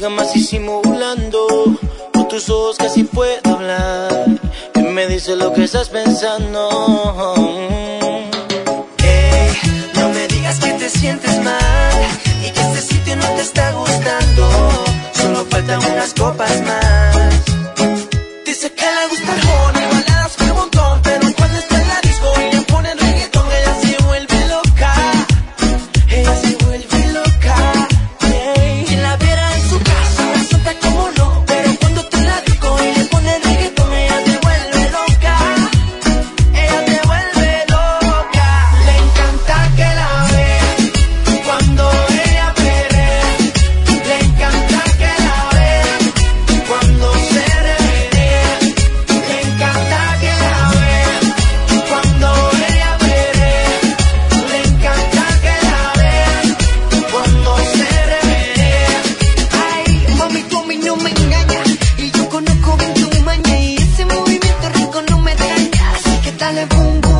diga más disimulando, con tus ojos casi puedo hablar, y me dice lo que estás pensando. No me digas que te sientes mal y que este sitio no te está gustando, solo faltan unas copas más. Dice que le gusta el Arjona, baladas con un montón, pero cuando está en la disco y le ponen reggaetón, ella se vuelve loca, ella se vuelve loca. Quien la viera en su casa, suelta como no, pero cuando está en la disco y le ponen reggaetón, ella se vuelve loca, ella se vuelve loca. Le encanta que la vean cuando ella perrea, le encanta que la vean cuando se remenea, le encanta que la vean cuando ella perrea, le encanta que la vean cuando se remenea. Ay, mami, tú a mí no me engañas y yo conozco bien tu maña y ese movimiento rico no me daña, así que dale boom boom.